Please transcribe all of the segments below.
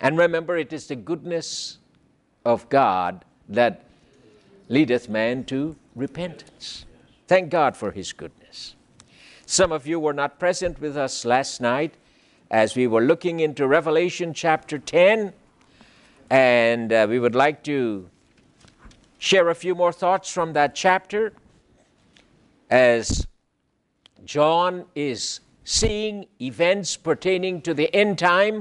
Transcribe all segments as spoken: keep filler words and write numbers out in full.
And remember, it is the goodness of God that leadeth man to repentance. Thank God for his goodness. Some of you were not present with us last night as we were looking into Revelation chapter ten, and uh, we would like to share a few more thoughts from that chapter as John is seeing events pertaining to the end time,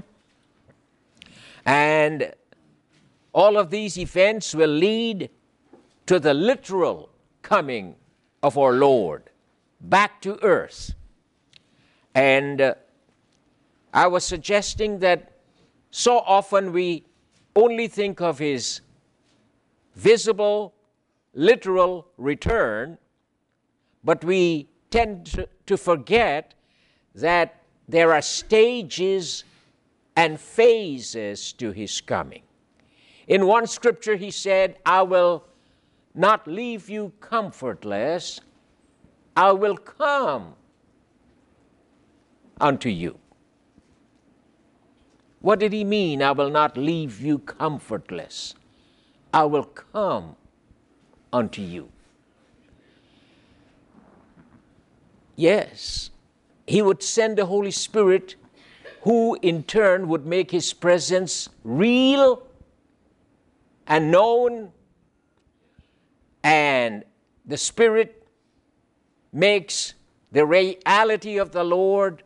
and all of these events will lead to the literal coming of our Lord back to earth. And uh, I was suggesting that so often we only think of his visible, literal return, but we tend to, to forget that there are stages and phases to his coming. In one scripture he said, I will not leave you comfortless, I will come unto you. What did he mean, I will not leave you comfortless? I will come unto you. Yes, he would send the Holy Spirit, who in turn would make his presence real and known, and the Spirit makes the reality of the Lord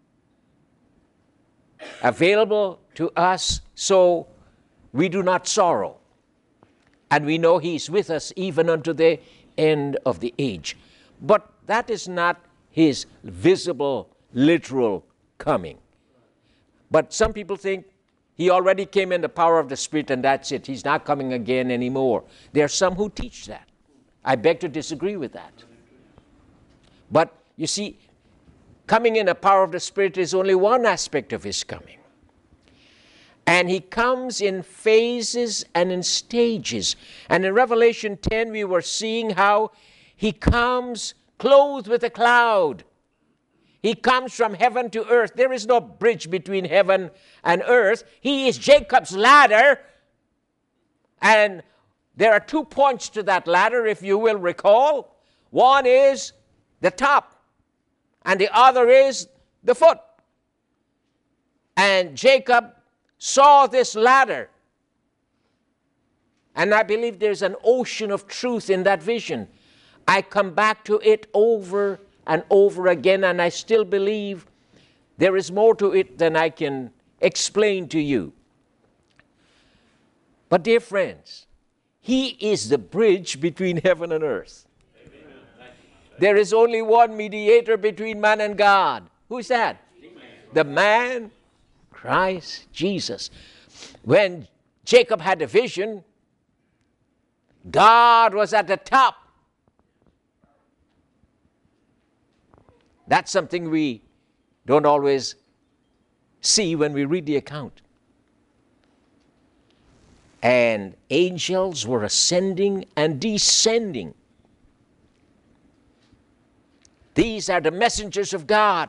available to us so we do not sorrow. And we know he's with us even unto the end of the age. But that is not his visible, literal coming. But some people think he already came in the power of the Spirit and that's it. He's not coming again anymore. There are some who teach that. I beg to disagree with that. But you see, coming in the power of the Spirit is only one aspect of his coming. And he comes in phases and in stages. And in Revelation ten, we were seeing how he comes clothed with a cloud. He comes from heaven to earth. There is no bridge between heaven and earth. He is Jacob's ladder. And there are two points to that ladder, if you will recall. One is the top, and the other is the foot. And Jacob saw this ladder. And I believe there's an ocean of truth in that vision. I come back to it over and over again, and I still believe there is more to it than I can explain to you. But dear friends, he is the bridge between heaven and earth. There is only one mediator between man and God. Who is that? The man, Christ Jesus. When Jacob had a vision, God was at the top. That's something we don't always see when we read the account. And angels were ascending and descending. These are the messengers of God.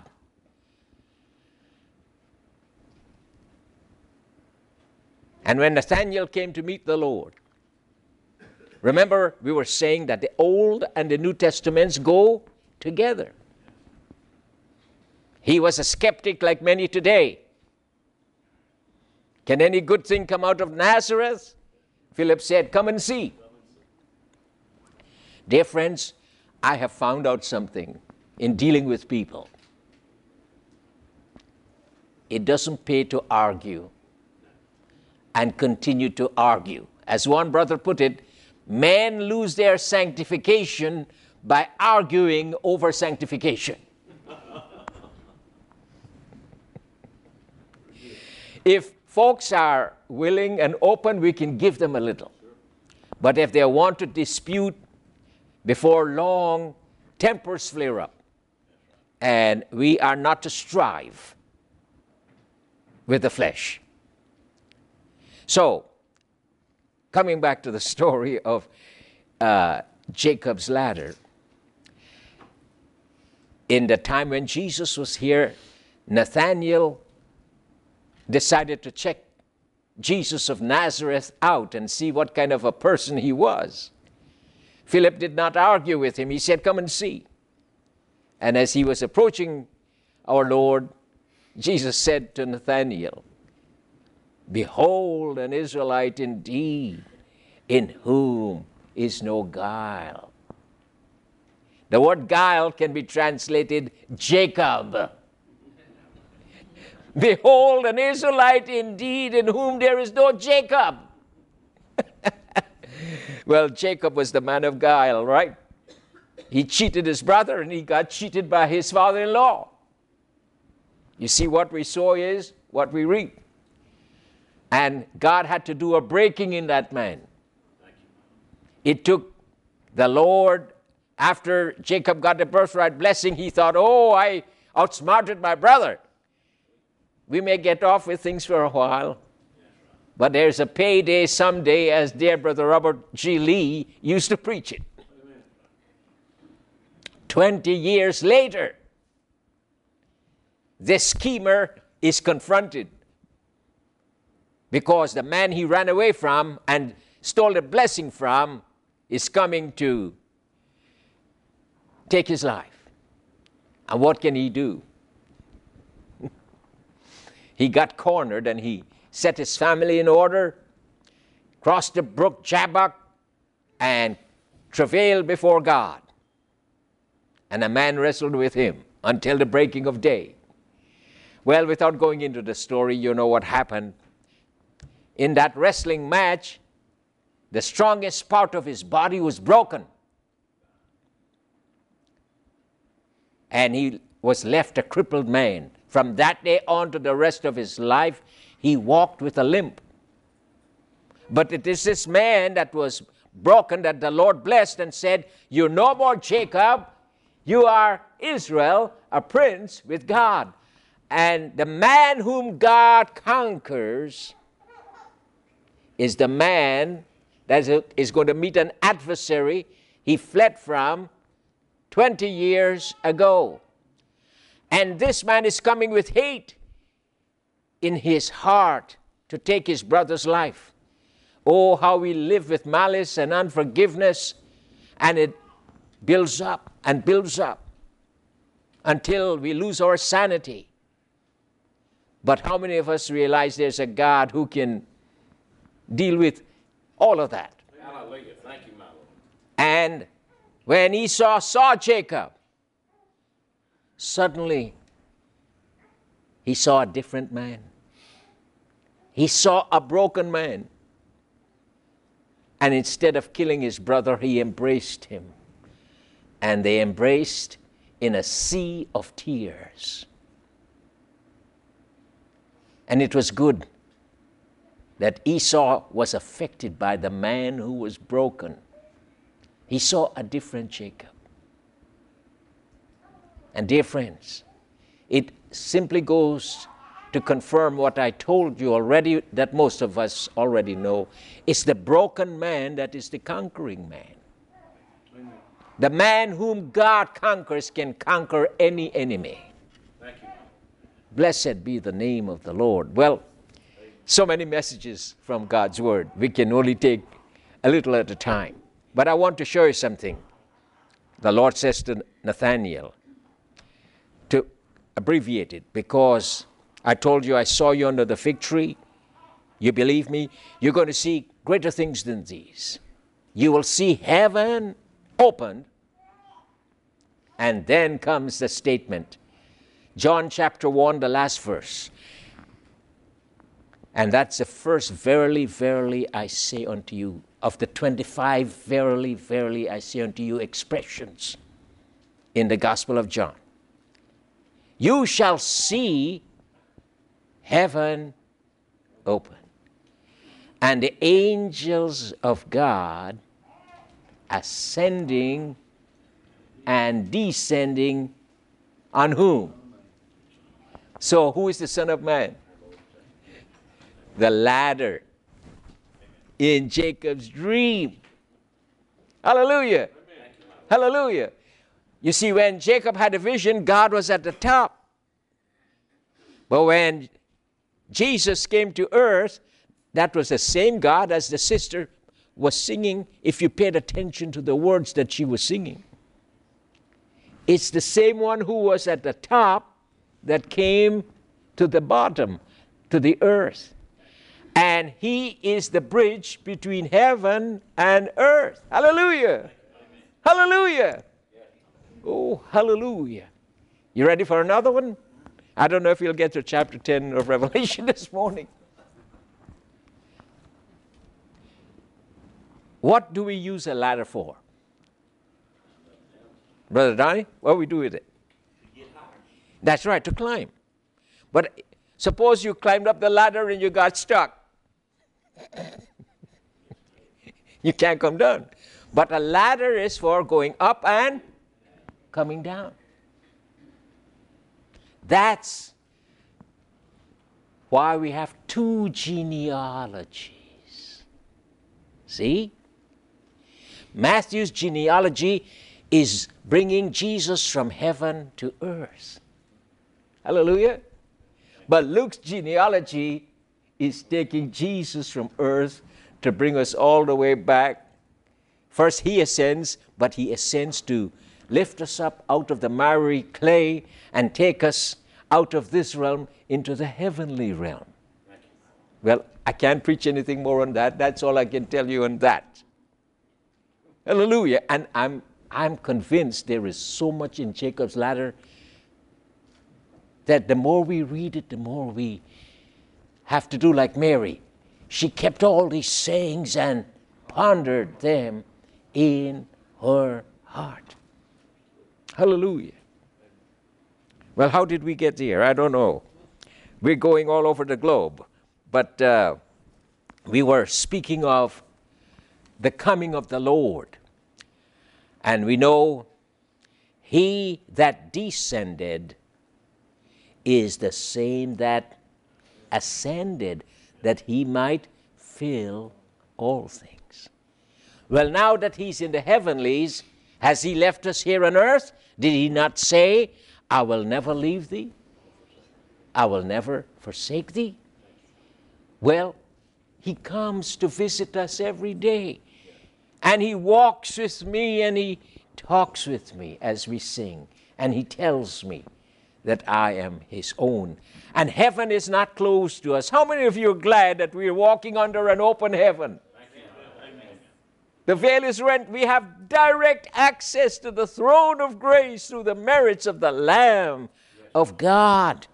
And when Nathanael came to meet the Lord, remember we were saying that the Old and the New Testaments go together. He was a skeptic like many today. Can any good thing come out of Nazareth? Philip said, come and see. Dear friends, I have found out something in dealing with people. It doesn't pay to argue and continue to argue. As one brother put it, men lose their sanctification by arguing over sanctification. If folks are willing and open, we can give them a little. But if they want to dispute, before long, tempers flare up. And we are not to strive with the flesh. So, coming back to the story of uh, Jacob's ladder, in the time when Jesus was here, Nathanael decided to check Jesus of Nazareth out and see what kind of a person he was. Philip did not argue with him. He said, come and see. And as he was approaching our Lord, Jesus said to Nathanael, behold, an Israelite indeed, in whom is no guile. The word guile can be translated Jacob. Behold, an Israelite indeed, in whom there is no Jacob. Well, Jacob was the man of guile, right? He cheated his brother and he got cheated by his father-in-law. You see, what we sow is what we reap. And God had to do a breaking in that man. It took the Lord, after Jacob got the birthright blessing, he thought, oh, I outsmarted my brother. We may get off with things for a while, but there's a payday someday, as dear Brother Robert G. Lee used to preach it. Amen. Twenty years later, this schemer is confronted because the man he ran away from and stole a blessing from is coming to take his life. And what can he do? He got cornered and he set his family in order, crossed the brook Jabbok, and travailed before God. And a man wrestled with him until the breaking of day. Well, without going into the story, you know what happened. In that wrestling match, the strongest part of his body was broken. And he was left a crippled man. From that day on to the rest of his life, he walked with a limp. But it is this man that was broken that the Lord blessed and said, you're no more Jacob, you are Israel, a prince with God. And the man whom God conquers is the man that is going to meet an adversary he fled from twenty years ago. And this man is coming with hate in his heart to take his brother's life. Oh, how we live with malice and unforgiveness, and it builds up and builds up until we lose our sanity. But how many of us realize there's a God who can deal with all of that? Hallelujah. Thank you, my Lord. And when Esau saw Jacob, suddenly he saw a different man. He saw a broken man. And instead of killing his brother, he embraced him. And they embraced in a sea of tears. And it was good that Esau was affected by the man who was broken. He saw a different Jacob. And dear friends, it simply goes to confirm what I told you already, that most of us already know. It's the broken man that is the conquering man. Amen. The man whom God conquers can conquer any enemy. Thank you. Blessed be the name of the Lord. Well, so many messages from God's Word. We can only take a little at a time. But I want to show you something. The Lord says to Nathanael, to abbreviate it, because I told you I saw you under the fig tree. You believe me? You're going to see greater things than these. You will see heaven opened, and then comes the statement. John chapter one, the last verse. And that's the first, verily, verily, I say unto you, of the twenty-five, verily, verily, I say unto you, expressions in the Gospel of John. You shall see heaven open, and the angels of God ascending and descending on whom? So who is the Son of Man? The ladder in Jacob's dream. Hallelujah. Hallelujah. You see, when Jacob had a vision, God was at the top. But when Jesus came to earth, that was the same God as the sister was singing, if you paid attention to the words that she was singing. It's the same one who was at the top that came to the bottom, to the earth. And he is the bridge between heaven and earth. Hallelujah. Hallelujah. Oh, hallelujah. You ready for another one? I don't know if you'll get to chapter ten of Revelation this morning. What do we use a ladder for? Brother Donnie, what do we do with it? That's right, to climb. But suppose you climbed up the ladder and you got stuck. You can't come down. But a ladder is for going up and coming down. That's why we have two genealogies. See? Matthew's genealogy is bringing Jesus from heaven to earth. Hallelujah. But Luke's genealogy is taking Jesus from earth to bring us all the way back. First he ascends, but he ascends to lift us up out of the miry clay and take us out of this realm into the heavenly realm. Well, I can't preach anything more on that. That's all I can tell you on that. Hallelujah. And I'm I'm convinced there is so much in Jacob's ladder that the more we read it, the more we have to do like Mary. She kept all these sayings and pondered them in her heart. Hallelujah. Well, how did we get here? I don't know. We're going all over the globe. But uh, we were speaking of the coming of the Lord. And we know he that descended is the same that ascended, that he might fill all things. Well, now that he's in the heavenlies, has he left us here on earth? Did he not say, I will never leave thee? I will never forsake thee? Well, he comes to visit us every day. And he walks with me and he talks with me as we sing. And he tells me that I am his own. And heaven is not closed to us. How many of you are glad that we are walking under an open heaven? The veil is rent. We have direct access to the throne of grace through the merits of the Lamb of God.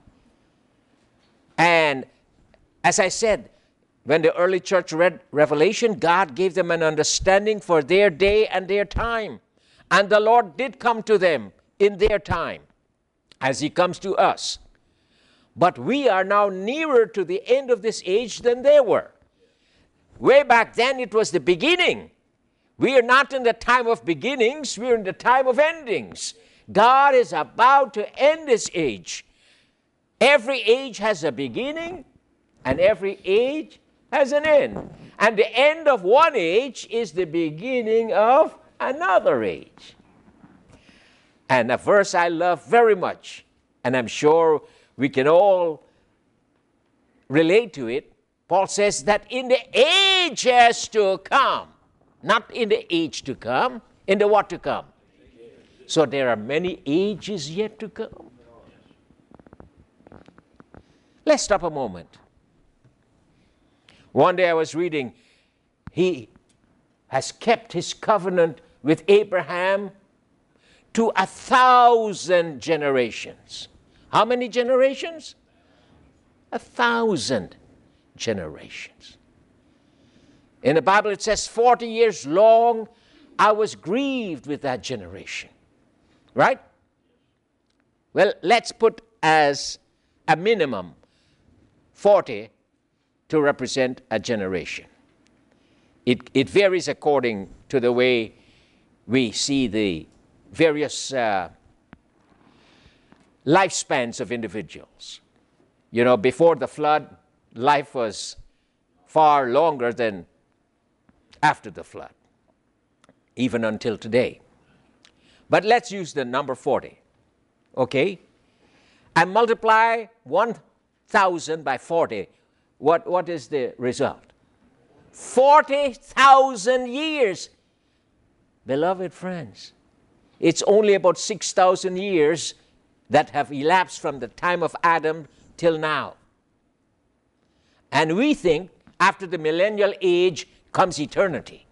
And as I said, when the early church read Revelation, God gave them an understanding for their day and their time. And the Lord did come to them in their time, as he comes to us. But we are now nearer to the end of this age than they were. Way back then, it was the beginning. We are not in the time of beginnings, we are in the time of endings. God is about to end this age. Every age has a beginning, and every age has an end. And the end of one age is the beginning of another age. And a verse I love very much, and I'm sure we can all relate to it. Paul says that in the ages to come, not in the age to come, in the what to come. So there are many ages yet to come. Let's stop a moment. One day I was reading, he has kept his covenant with Abraham to a thousand generations. How many generations? A thousand generations. In the Bible it says forty years long I was grieved with that generation. Right? Well, let's put as a minimum forty to represent a generation. It, it varies according to the way we see the various uh, lifespans of individuals. You know, before the flood, life was far longer than after the flood, even until today. But let's use the number forty, okay? And multiply one thousand by forty. What, what is the result? forty thousand years. Beloved friends, it's only about six thousand years that have elapsed from the time of Adam till now. And we think after the millennial age comes eternity.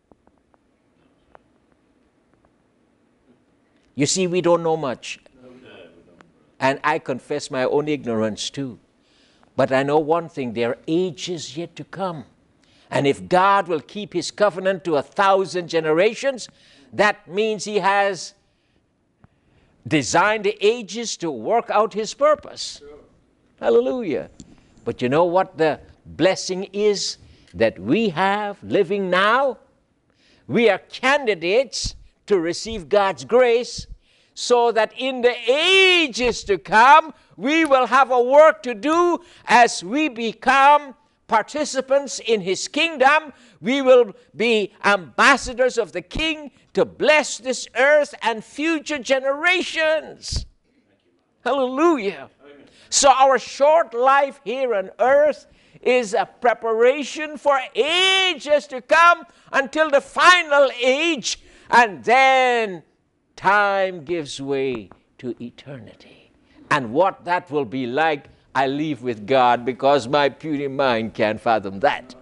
You see, we don't know much. And I confess my own ignorance too. But I know one thing, there are ages yet to come. And if God will keep his covenant to a thousand generations, that means he has designed the ages to work out his purpose. Sure. Hallelujah. But you know what the blessing is that we have living now? We are candidates to receive God's grace, so that in the ages to come, we will have a work to do as we become participants in his kingdom. We will be ambassadors of the King to bless this earth and future generations. Hallelujah. Amen. So our short life here on earth is a preparation for ages to come until the final age, and then time gives way to eternity. And what that will be like, I leave with God, because my puny mind can't fathom that.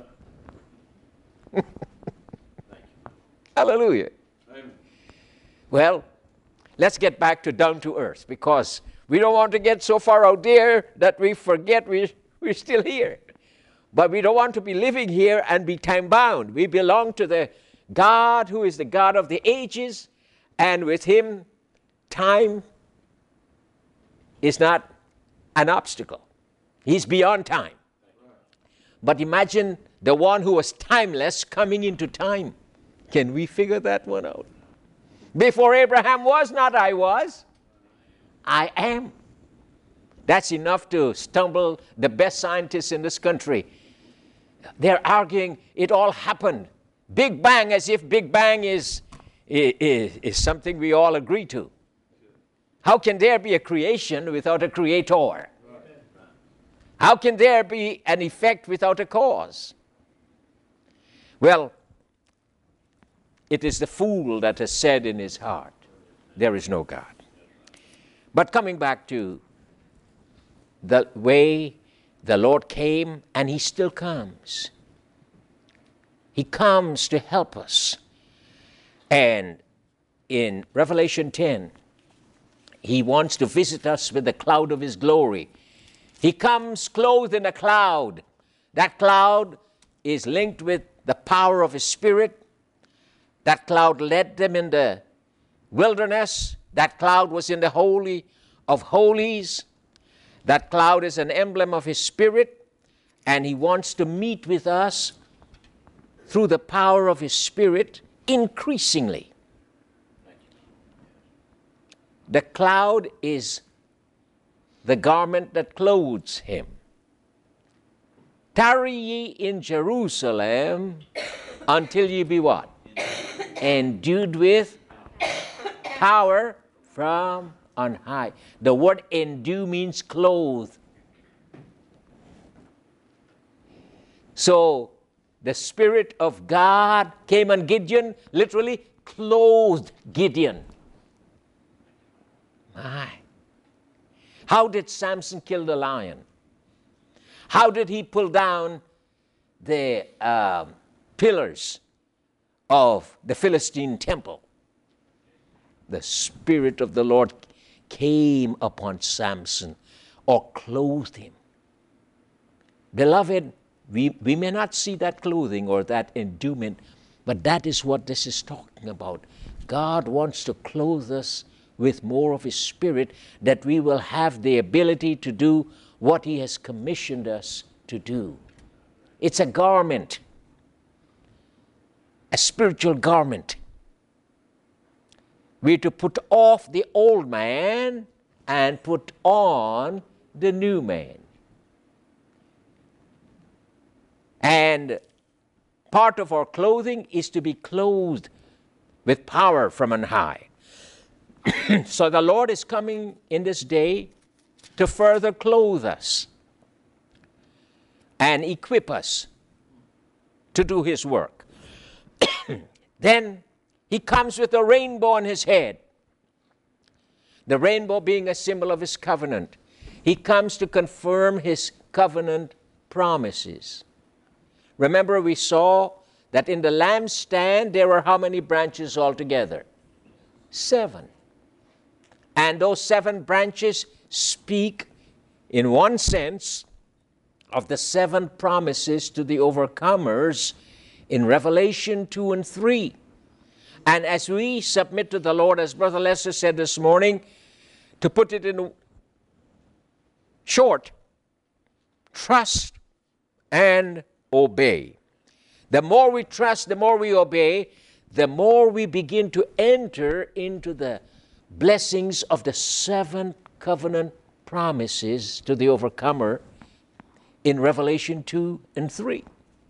Hallelujah. Amen. Well, let's get back to down to earth, because we don't want to get so far out there that we forget we, we're still here. But we don't want to be living here and be time bound. We belong to the God who is the God of the ages, and with him, time is not an obstacle. He's beyond time. But imagine the one who was timeless coming into time. Can we figure that one out? Before Abraham was, not I was. I am. That's enough to stumble the best scientists in this country. They're arguing it all happened. Big Bang, as if Big Bang is, is, is something we all agree to. How can there be a creation without a creator? How can there be an effect without a cause? Well, it is the fool that has said in his heart, there is no God. But coming back to the way the Lord came, and he still comes. He comes to help us. And in Revelation ten, he wants to visit us with the cloud of his glory. He comes clothed in a cloud. That cloud is linked with the power of his Spirit. That cloud led them in the wilderness. That cloud was in the Holy of Holies. That cloud is an emblem of his Spirit, and he wants to meet with us through the power of his Spirit increasingly. The cloud is the garment that clothes him. Tarry ye in Jerusalem until ye be what? Endued with power from on high. The word endue means clothe. So the Spirit of God came on Gideon, literally clothed Gideon. My. How did Samson kill the lion? How did he pull down the uh, pillars of the Philistine temple? The Spirit of the Lord came upon Samson, or clothed him. Beloved, we, we may not see that clothing or that endowment, but that is what this is talking about. God wants to clothe us with more of his Spirit, that we will have the ability to do what he has commissioned us to do. It's a garment, a spiritual garment. We're to put off the old man and put on the new man. And part of our clothing is to be clothed with power from on high. So the Lord is coming in this day to further clothe us and equip us to do his work. Then he comes with a rainbow on his head. The rainbow being a symbol of his covenant. He comes to confirm his covenant promises. Remember, we saw that in the lampstand there were how many branches altogether? Seven. And those seven branches speak, in one sense, of the seven promises to the overcomers in Revelation two and three. And as we submit to the Lord, as Brother Lester said this morning, to put it in short, trust and obey. The more we trust, the more we obey, the more we begin to enter into the blessings of the seven covenant promises to the overcomer in Revelation two and three.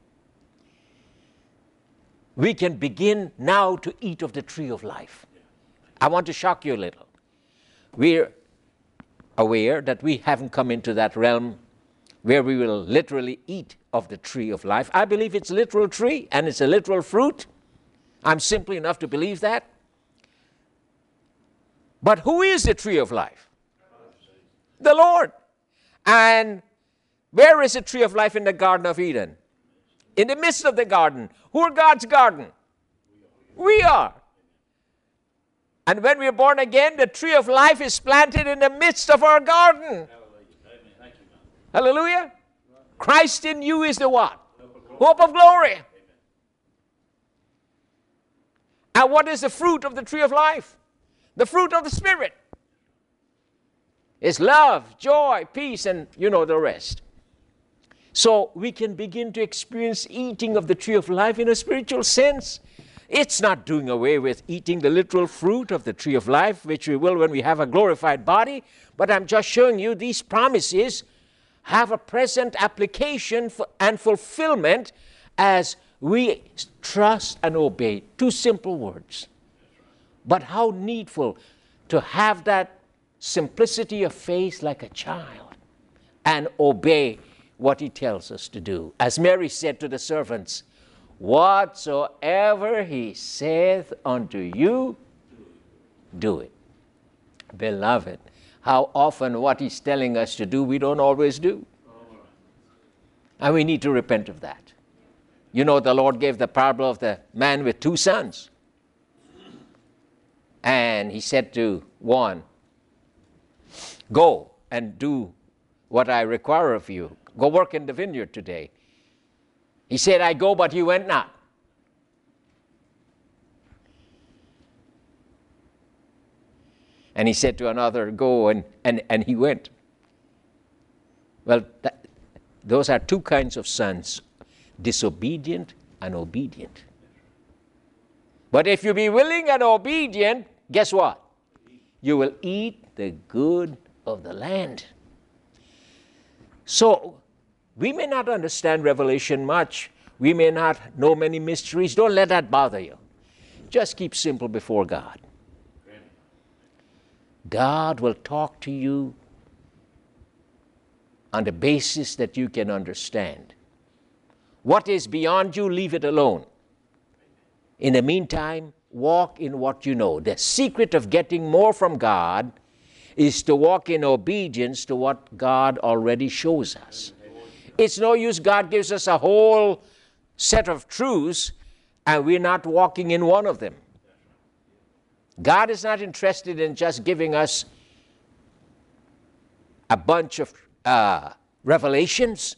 We can begin now to eat of the tree of life. I want to shock you a little. We're aware that we haven't come into that realm where we will literally eat of the tree of life. I believe it's a literal tree and it's a literal fruit. I'm simple enough to believe that. But who is the tree of life? The Lord. And where is the tree of life in the Garden of Eden? In the midst of the garden. Who are God's garden? We are. And when we are born again, the tree of life is planted in the midst of our garden. Hallelujah. Christ in you is the what? Hope of glory. And what is the fruit of the tree of life? The fruit of the Spirit. It's love, joy, peace, and you know the rest. So we can begin to experience eating of the tree of life in a spiritual sense. It's not doing away with eating the literal fruit of the tree of life, which we will when we have a glorified body. But I'm just showing you these promises have a present application for, and fulfillment as we trust and obey. Two simple words. But how needful to have that simplicity of faith like a child and obey what he tells us to do. As Mary said to the servants, whatsoever he saith unto you, do it. Beloved, how often what he's telling us to do, we don't always do. And we need to repent of that. You know, the Lord gave the parable of the man with two sons. And he said to one, go and do what I require of you. Go work in the vineyard today. He said, I go, but he went not. And he said to another, go, and, and, and he went. Well, that, those are two kinds of sons, disobedient and obedient. But if you be willing and obedient, guess what? You will eat the good of the land. So, we may not understand Revelation much. We may not know many mysteries. Don't let that bother you. Just keep simple before God. God will talk to you on the basis that you can understand. What is beyond you, leave it alone. In the meantime, walk in what you know. The secret of getting more from God is to walk in obedience to what God already shows us. It's no use God gives us a whole set of truths and we're not walking in one of them. God is not interested in just giving us a bunch of uh, revelations.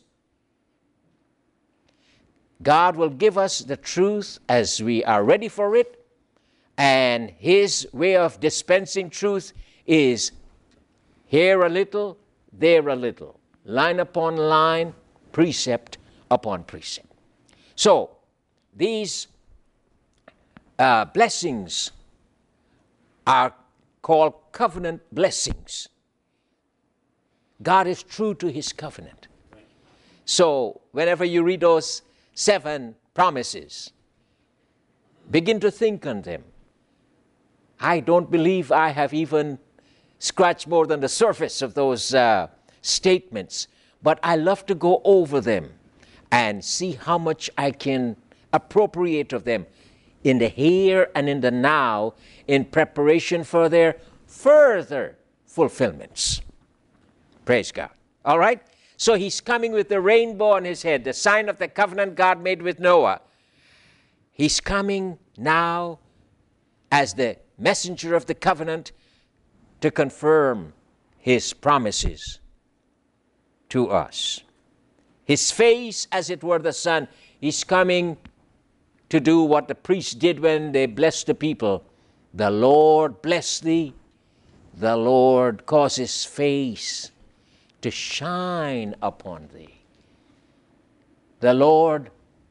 God will give us the truth as we are ready for it, and his way of dispensing truth is here a little, there a little, line upon line, precept upon precept. So, these uh, blessings are called covenant blessings. God is true to his covenant. So, whenever you read those seven promises, begin to think on them. I don't believe I have even scratched more than the surface of those uh, statements, but I love to go over them and see how much I can appropriate of them in the here and in the now in preparation for their further fulfillments. Praise God. All right? So he's coming with the rainbow on his head, the sign of the covenant God made with Noah. He's coming now as the messenger of the covenant to confirm his promises to us. His face, as it were the sun, he's coming to do what the priests did when they blessed the people. The Lord bless thee. The Lord cause his face to shine upon thee. The Lord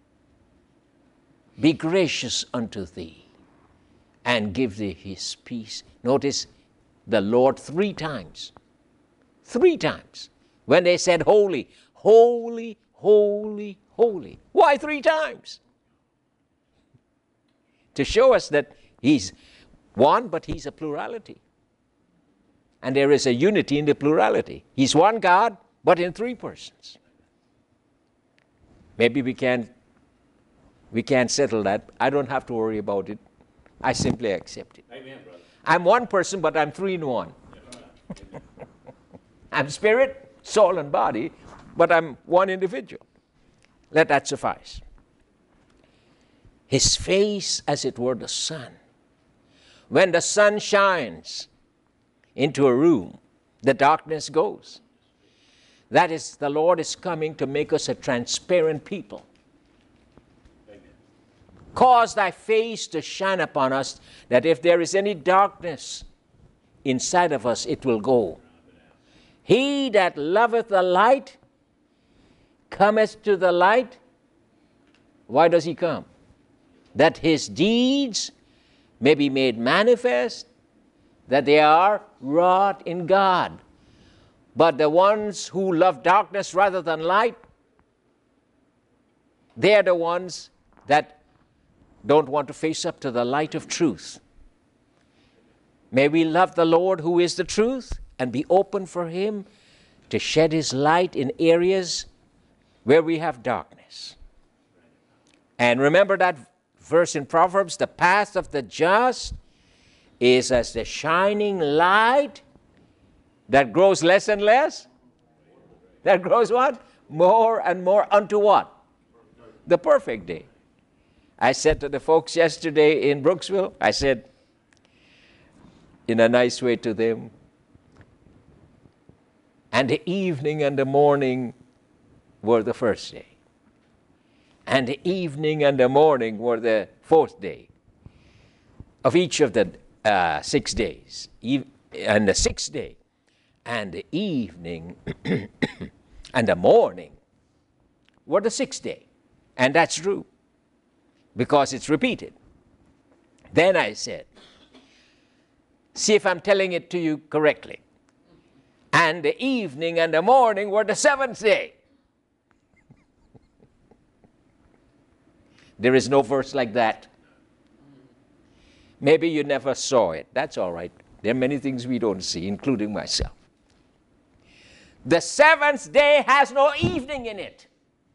be gracious unto thee and give thee his peace. Notice the Lord three times. Three times. When they said holy, holy, holy, holy. Why three times? To show us that he's one, but he's a plurality. And there is a unity in the plurality. He's one God, but in three persons. Maybe we can't, we can't settle that. I don't have to worry about it. I simply accept it. Amen, brother. I'm one person, but I'm three in one. I'm spirit, soul, and body, but I'm one individual. Let that suffice. His face, as it were the sun. When the sun shines into a room, the darkness goes. That is, the Lord is coming to make us a transparent people. Amen. Cause thy face to shine upon us, that if there is any darkness inside of us, it will go. He that loveth the light cometh to the light. Why does he come? That his deeds may be made manifest, that they are wrought in God. But the ones who love darkness rather than light, they are the ones that don't want to face up to the light of truth. May we love the Lord who is the truth and be open for him to shed his light in areas where we have darkness. And remember that verse in Proverbs, the path of the just is as the shining light that grows less and less. That grows what? More and more unto what? The perfect day. I said to the folks yesterday in Brooksville, I said in a nice way to them, and the evening and the morning were the first day. And the evening and the morning were the fourth day of each of the uh, six days. E- and the sixth day, and the evening and the morning were the sixth day. And that's true, because it's repeated. Then I said, see if I'm telling it to you correctly. And the evening and the morning were the seventh day. There is no verse like that. Maybe you never saw it. That's all right. There are many things we don't see, including myself. The seventh day has no evening in it.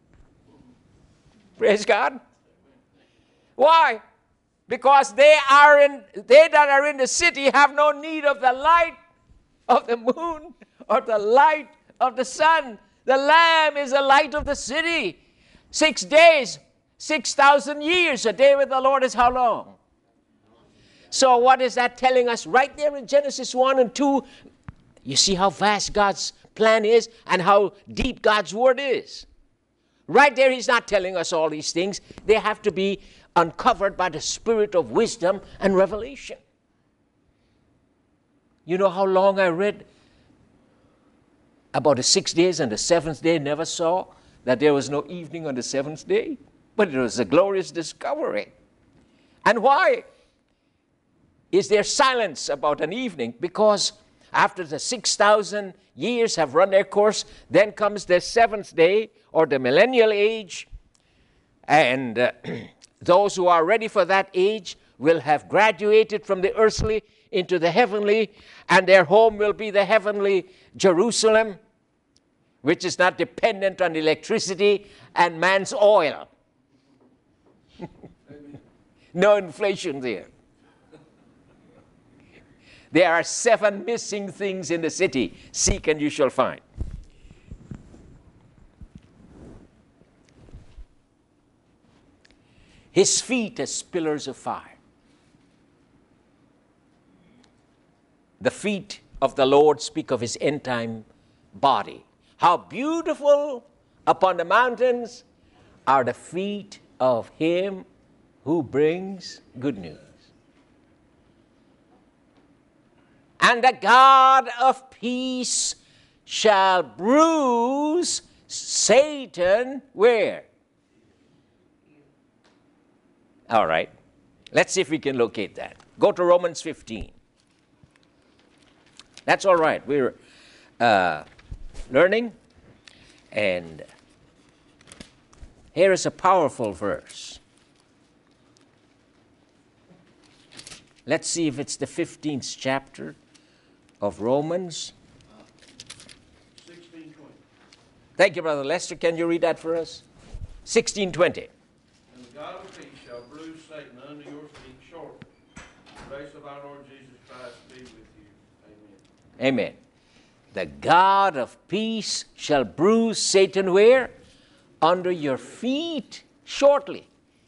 Praise God. Why? Because they are in they that are in the city have no need of the light of the moon or the light of the sun. The Lamb is the light of the city. Six days, six thousand years. A day with the Lord is how long? So what is that telling us? Right there in Genesis one and two, you see how vast God's plan is and how deep God's word is. Right there, he's not telling us all these things. They have to be uncovered by the spirit of wisdom and revelation. You know how long I read about the six days, and the seventh day never saw that there was no evening on the seventh day? But it was a glorious discovery. And why is there silence about an evening? Because after the six thousand years have run their course, then comes the seventh day, or the millennial age, and uh, those who are ready for that age will have graduated from the earthly into the heavenly, and their home will be the heavenly Jerusalem, which is not dependent on electricity and man's oil. No inflation there. There are seven missing things in the city. Seek and you shall find. His feet as pillars of fire. The feet of the Lord speak of his end-time body. How beautiful upon the mountains are the feet of him who brings good news. And the God of peace shall bruise Satan where? All right. Let's see if we can locate that. Go to Romans fifteen. That's all right. We're uh, learning. And here is a powerful verse. Let's see if it's the fifteenth chapter of Romans. sixteen twenty. Thank you, Brother Lester. Can you read that for us? sixteen twenty. And the God of peace shall bruise Satan under your feet shortly. The grace of our Lord Jesus Christ be with you. Amen. Amen. The God of peace shall bruise Satan where? Under your feet shortly.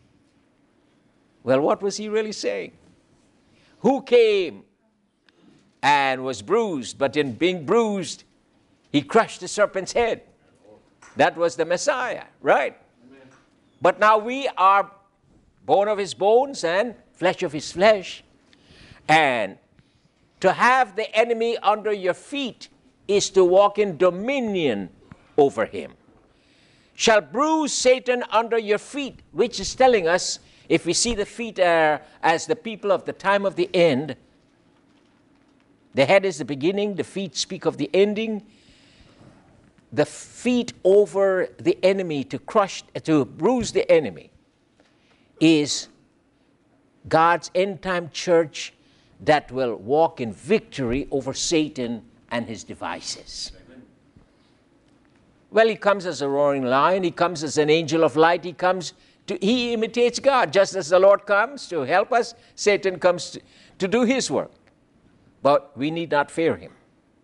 Well, what was he really saying? Who came and was bruised, but in being bruised, he crushed the serpent's head? That was the Messiah, right? Amen. But now we are bone of his bones and flesh of his flesh. And to have the enemy under your feet is to walk in dominion over him. Shall bruise Satan under your feet, which is telling us, if we see the feet uh, as the people of the time of the end, the head is the beginning, the feet speak of the ending. The feet over the enemy to crush, to bruise the enemy is God's end-time church that will walk in victory over Satan and his devices. Amen. Well, he comes as a roaring lion. He comes as an angel of light. He comes to, he imitates God. Just as the Lord comes to help us, Satan comes to, to do his work. But we need not fear him.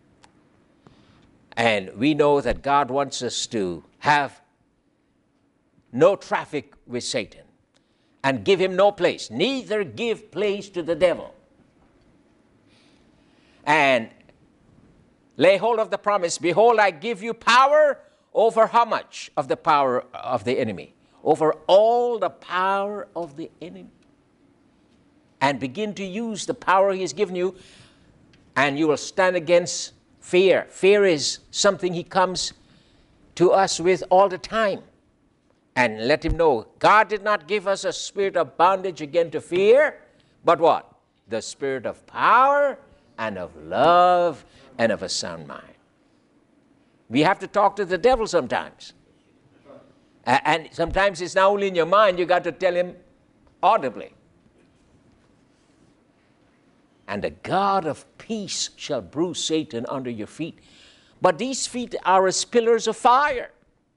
And we know that God wants us to have no traffic with Satan and give him no place. Neither give place to the devil. And lay hold of the promise. Behold, I give you power over how much of the power of the enemy? Over all the power of the enemy. And begin to use the power he has given you, and you will stand against fear. Fear is something he comes to us with all the time. And let him know, God did not give us a spirit of bondage again to fear, but what? The spirit of power and of love and of a sound mind. We have to talk to the devil sometimes. Uh, and sometimes it's not only in your mind, you got to tell him audibly. And the God of peace shall bruise Satan under your feet. But these feet are as pillars of fire.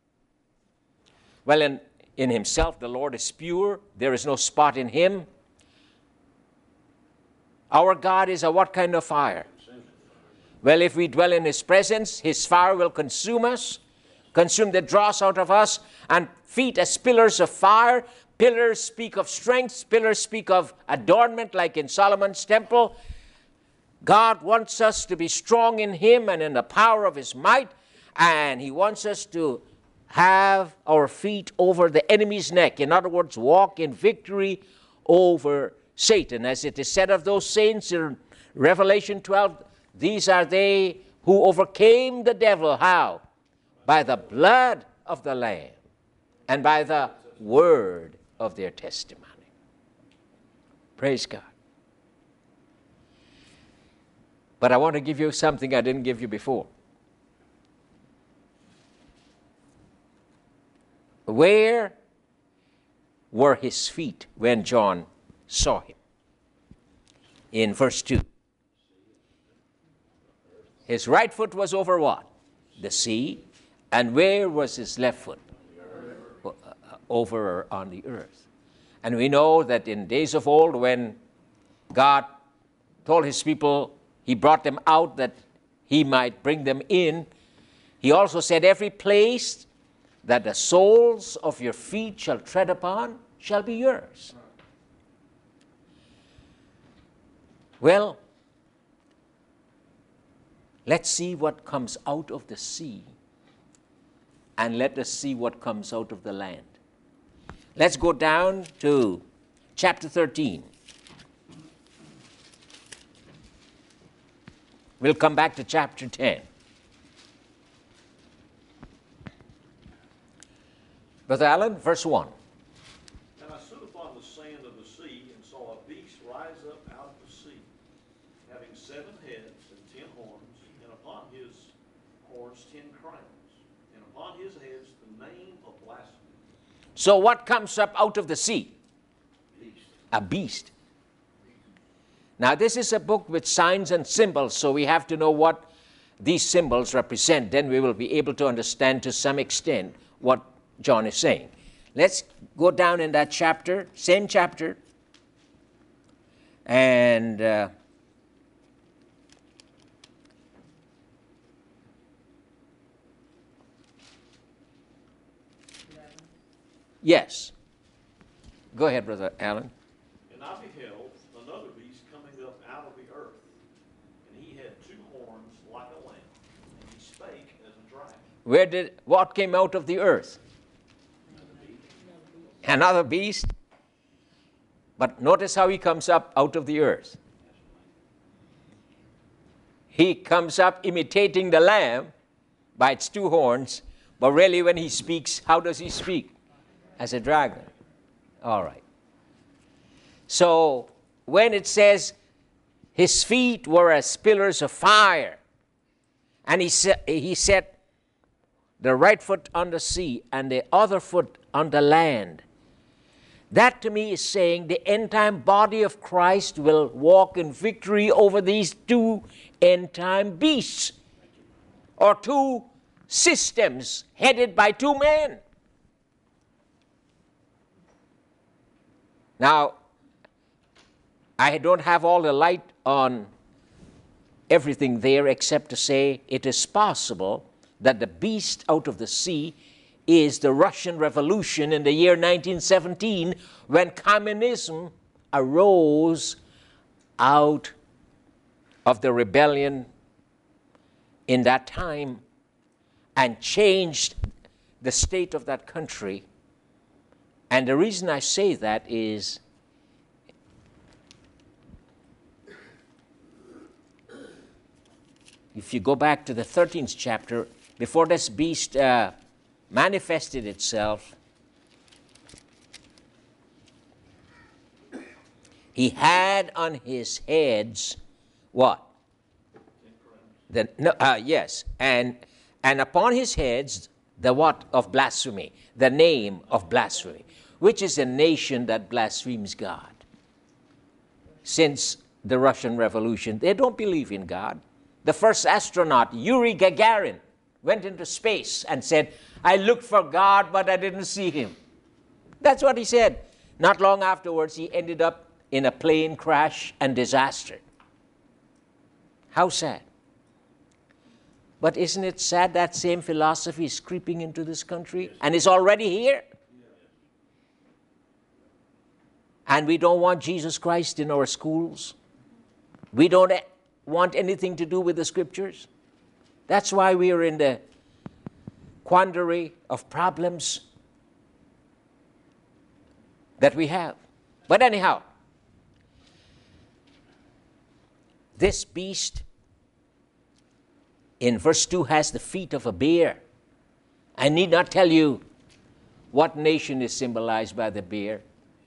Well, in, in himself, the Lord is pure. There is no spot in him. Our God is a what kind of fire? Well, if we dwell in his presence, his fire will consume us, consume the dross out of us, and feet as pillars of fire. Pillars speak of strength. Pillars speak of adornment, like in Solomon's temple. God wants us to be strong in him and in the power of his might, and he wants us to have our feet over the enemy's neck. In other words, walk in victory over Satan. As it is said of those saints in Revelation twelve, these are they who overcame the devil. How? By the blood of the Lamb and by the word of their testimony. Praise God. But I want to give you something I didn't give you before. Where were his feet when John saw him? In verse two. His right foot was over what? The sea. And where was his left foot? Uh, Over on the earth. And we know that in days of old, when God told his people, he brought them out that he might bring them in, he also said, every place that the soles of your feet shall tread upon shall be yours. Well, let's see what comes out of the sea, and let us see what comes out of the land. Let's go down to chapter thirteen. We'll come back to chapter ten. Brother Allen, verse one. And I stood upon the sand of the sea and saw a beast rise up out of the sea, having seven heads and ten horns, and upon his horns ten crowns, and upon his heads the name of blasphemy. So what comes up out of the sea? Beast. A beast. Now this is a book with signs and symbols, so we have to know what these symbols represent. Then we will be able to understand to some extent what John is saying. Let's go down in that chapter, same chapter, and uh, yes. Go ahead, Brother Allen. And I beheld another beast coming up out of the earth, and he had two horns like a lamb, and he spake as a dragon. Where did what came out of the earth? Another beast. But notice how he comes up out of the earth. He comes up imitating the lamb by its two horns, but really when he speaks, how does he speak? As a dragon. All right. So when it says his feet were as pillars of fire, and he set, he set the right foot on the sea and the other foot on the land, that to me is saying the end-time body of Christ will walk in victory over these two end-time beasts, or two systems headed by two men. Now, I don't have all the light on everything there except to say it is possible that the beast out of the sea is the Russian Revolution in the year nineteen seventeen, when communism arose out of the rebellion in that time and changed the state of that country. And the reason I say that is if you go back to the thirteenth chapter, before this beast uh, manifested itself, he had on his heads what? The, no, uh, yes, and and upon his heads the what of blasphemy, the name of blasphemy, which is a nation that blasphemes God. Since the Russian Revolution, they don't believe in God. The first astronaut, Yuri Gagarin, went into space and said, I looked for God, but I didn't see him. That's what he said. Not long afterwards, he ended up in a plane crash and disaster. How sad. But isn't it sad that same philosophy is creeping into this country and is already here? And we don't want Jesus Christ in our schools. We don't want anything to do with the scriptures. That's why we are in the quandary of problems that we have. But anyhow, this beast in verse two has the feet of a bear. I need not tell you what nation is symbolized by the bear.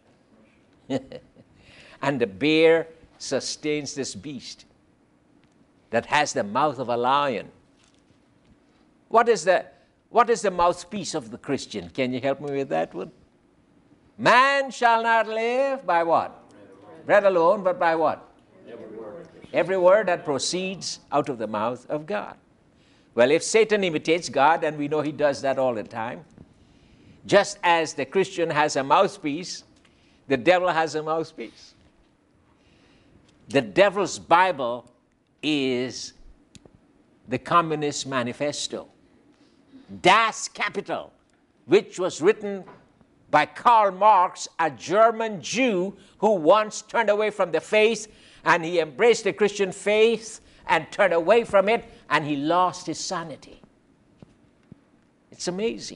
And the bear sustains this beast that has the mouth of a lion. What is the, what is the mouthpiece of the Christian? Can you help me with that one? Man shall not live by what? Bread alone, but by what? Every word. Every word that proceeds out of the mouth of God. Well, if Satan imitates God, and we know he does that all the time, just as the Christian has a mouthpiece, the devil has a mouthpiece. The devil's Bible is the Communist Manifesto. Das Kapital, which was written by Karl Marx, a German Jew who once turned away from the faith, and he embraced the Christian faith and turned away from it, and he lost his sanity. It's amazing.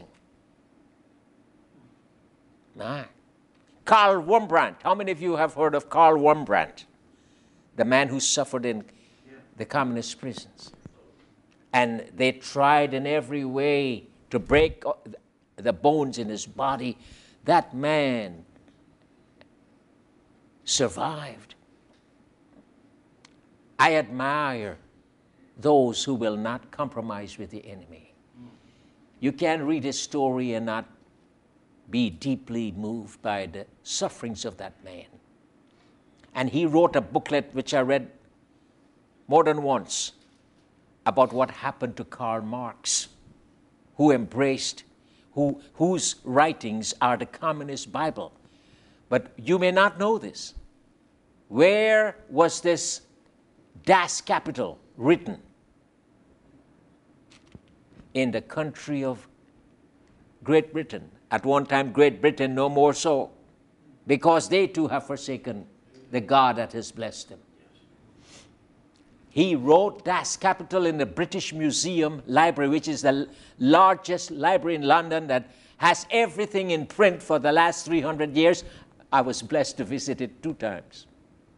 Nah. Karl Wurmbrandt. How many of you have heard of Karl Wurmbrandt? The man who suffered in the communist prisons. And they tried in every way to break the bones in his body. That man survived. I admire those who will not compromise with the enemy. You can't read his story and not be deeply moved by the sufferings of that man. And he wrote a booklet which I read more than once about what happened to Karl Marx, who embraced, who, whose writings are the Communist Bible. But you may not know this. Where was this Das Kapital written? In the country of Great Britain. At one time, Great Britain, no more so, because they too have forsaken the God that has blessed them. He wrote Das Kapital in the British Museum Library, which is the largest library in London that has everything in print for the last three hundred years. I was blessed to visit it two times.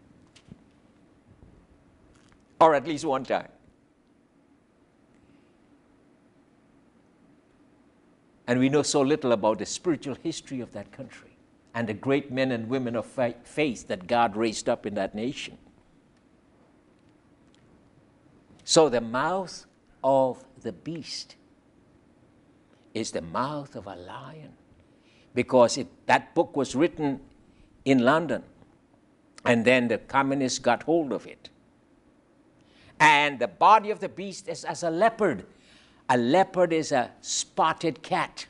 Or at least one time. And we know so little about the spiritual history of that country and the great men and women of faith that God raised up in that nation. So the mouth of the beast is the mouth of a lion, because it, that book was written in London, and then the communists got hold of it. And the body of the beast is as a leopard. A leopard is a spotted cat.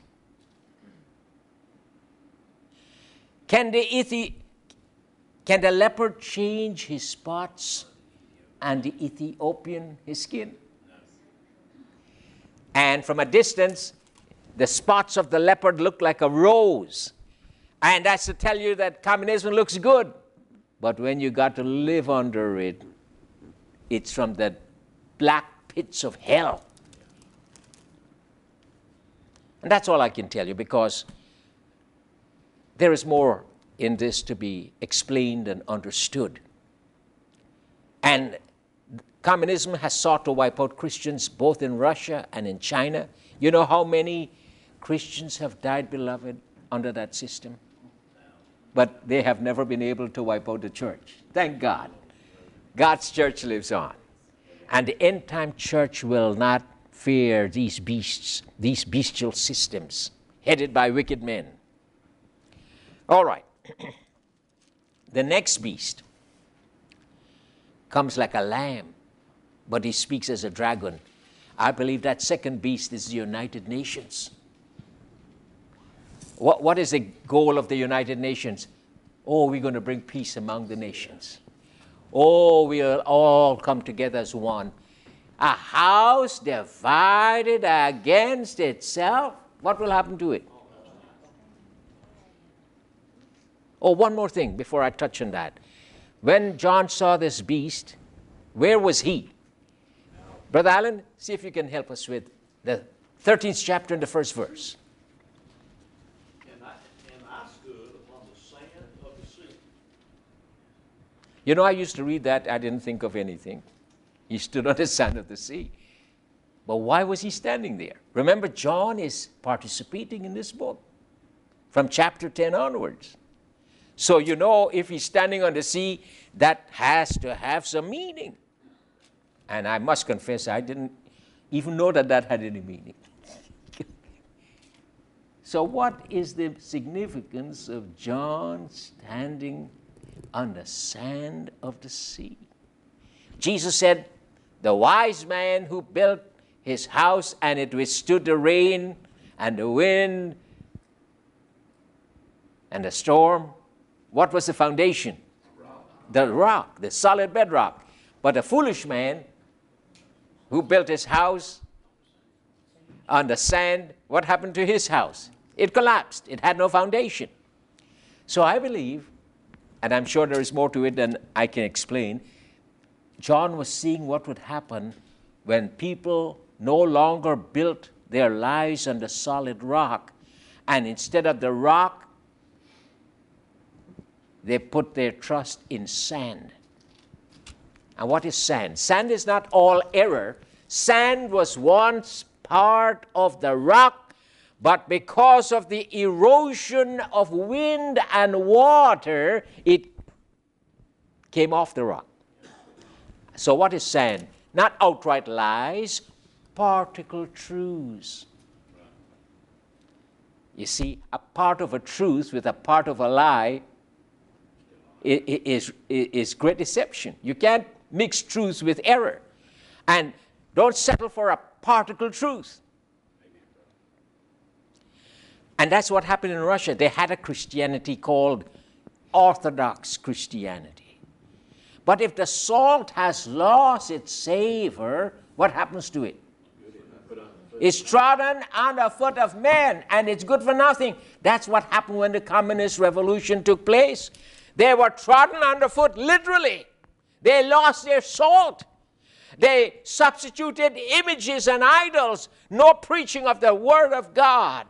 Can the, Ethi- can the leopard change his spots and the Ethiopian his skin? And from a distance, the spots of the leopard look like a rose. And that's to tell you that communism looks good. But when you got to live under it, it's from the black pits of hell. And that's all I can tell you, because there is more in this to be explained and understood. And communism has sought to wipe out Christians both in Russia and in China. You know how many Christians have died, beloved, under that system? But they have never been able to wipe out the church. Thank God. God's church lives on. And the end-time church will not fear these beasts, these bestial systems headed by wicked men. All right. The next beast comes like a lamb, but he speaks as a dragon. I believe that second beast is the United Nations. What, what is the goal of the United Nations? Oh, we're going to bring peace among the nations. Oh, we'll all come together as one. A house divided against itself, what will happen to it? Oh, one more thing before I touch on that. When John saw this beast, where was he? Brother Allen, see if you can help us with the thirteenth chapter and the first verse. And I, and I stood upon the sand of the sea. You know, I used to read that, I didn't think of anything. He stood on the sand of the sea. But why was he standing there? Remember, John is participating in this book from chapter ten onwards. So, you know, if he's standing on the sea, that has to have some meaning. And I must confess, I didn't even know that that had any meaning. So what is the significance of John standing on the sand of the sea? Jesus said, the wise man who built his house, and it withstood the rain and the wind and the storm. What was the foundation? Rock. The rock, the solid bedrock. But a foolish man who built his house on the sand, what happened to his house? It collapsed. It had no foundation. So I believe, and I'm sure there is more to it than I can explain, John was seeing what would happen when people no longer built their lives on the solid rock, and instead of the rock, they put their trust in sand. And what is sand? Sand is not all error. Sand was once part of the rock, but because of the erosion of wind and water, it came off the rock. So what is sand? Not outright lies, particle truths. You see, a part of a truth with a part of a lie is, is great deception. You can't mix truth with error. And don't settle for a particle truth. And that's what happened in Russia. They had a Christianity called Orthodox Christianity. But if the salt has lost its savor, what happens to it? It's trodden underfoot of men, and it's good for nothing. That's what happened when the communist revolution took place. They were trodden underfoot, literally. They lost their salt. They substituted images and idols, no preaching of the Word of God.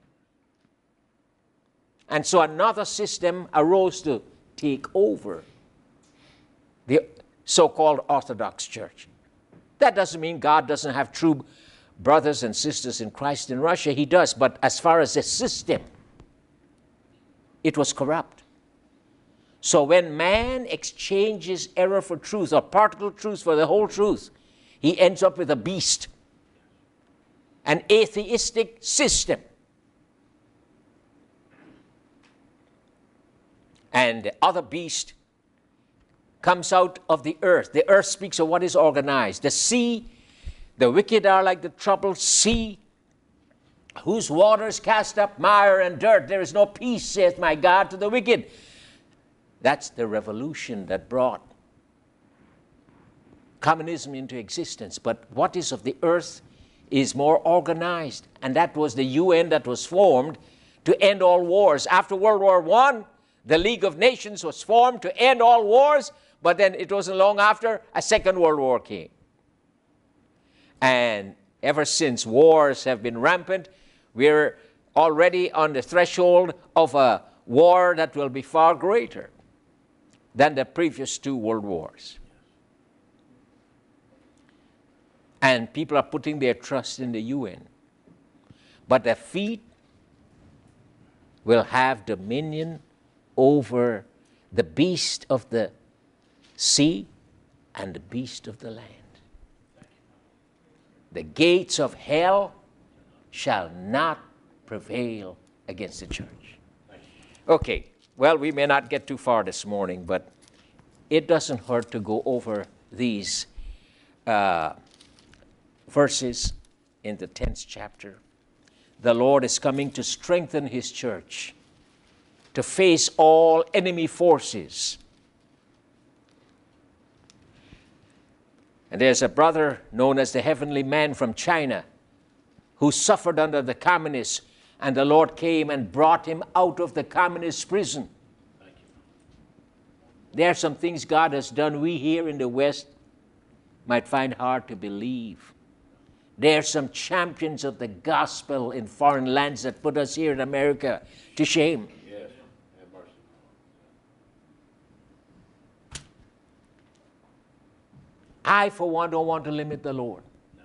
And so another system arose to take over the so-called Orthodox Church. That doesn't mean God doesn't have true brothers and sisters in Christ in Russia. He does. But as far as the system, it was corrupt. So when man exchanges error for truth or particle truth for the whole truth, he ends up with a beast, an atheistic system. And the other beast comes out of the earth. The earth speaks of what is organized. The sea, the wicked are like the troubled sea, whose waters cast up mire and dirt. There is no peace, saith my God, to the wicked. That's the revolution that brought communism into existence. But what is of the earth is more organized. And that was the U N that was formed to end all wars. After World War One, the League of Nations was formed to end all wars, but then it wasn't long after a second World War came. And ever since, wars have been rampant. We're already on the threshold of a war that will be far greater than the previous two world wars. And people are putting their trust in the U N. But the feet will have dominion over the beast of the sea and the beast of the land. The gates of hell shall not prevail against the church. Okay, well, we may not get too far this morning, but it doesn't hurt to go over these uh, verses in the tenth chapter. The Lord is coming to strengthen his church, to face all enemy forces. And there's a brother known as the Heavenly Man from China who suffered under the communists, and the Lord came and brought him out of the communist prison. There are some things God has done we here in the West might find hard to believe. There are some champions of the gospel in foreign lands that put us here in America to shame. Yes, have mercy. I, for one, don't want to limit the Lord.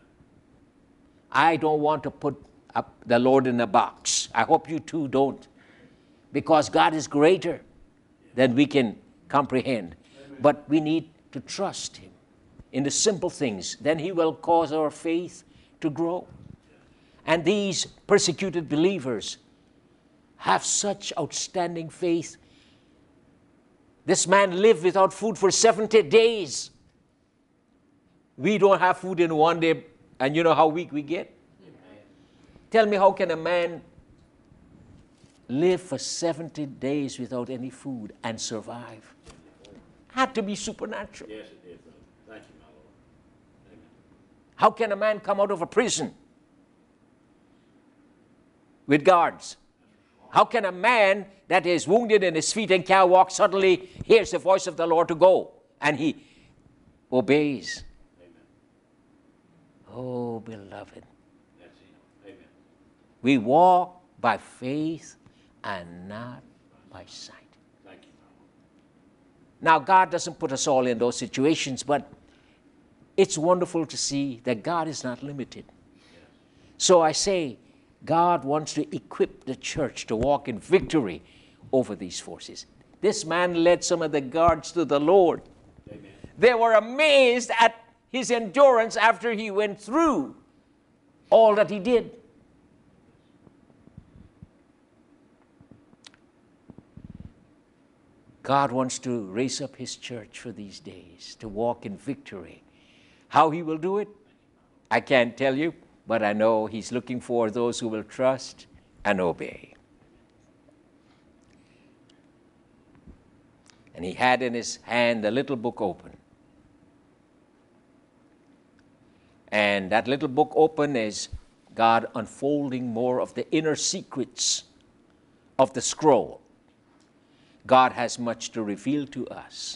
I don't want to put up the Lord in a box. I hope you too don't. Because God is greater than we can comprehend. Amen. But we need to trust him in the simple things. Then he will cause our faith to grow. And these persecuted believers have such outstanding faith. This man lived without food for seventy days. We don't have food in one day, And you know how weak we get? Tell me, how can a man live for seventy days without any food and survive? Had to be supernatural. Yes, it did, brother. Thank you, my Lord. Amen. How can a man come out of a prison with guards? How can a man that is wounded in his feet and can't walk suddenly hears the voice of the Lord to go and he obeys? Amen. Oh, beloved. That's him. Amen. We walk by faith and not by sight. Thank you, my Lord. Now, God doesn't put us all in those situations, but it's wonderful to see that God is not limited. Yes. So I say, God wants to equip the church to walk in victory over these forces. This man led some of the guards to the Lord. Amen. They were amazed at his endurance after he went through all that he did. God wants to raise up his church for these days, to walk in victory. How he will do it, I can't tell you, but I know he's looking for those who will trust and obey. And he had in his hand a little book open. And that little book open is God unfolding more of the inner secrets of the scroll. God has much to reveal to us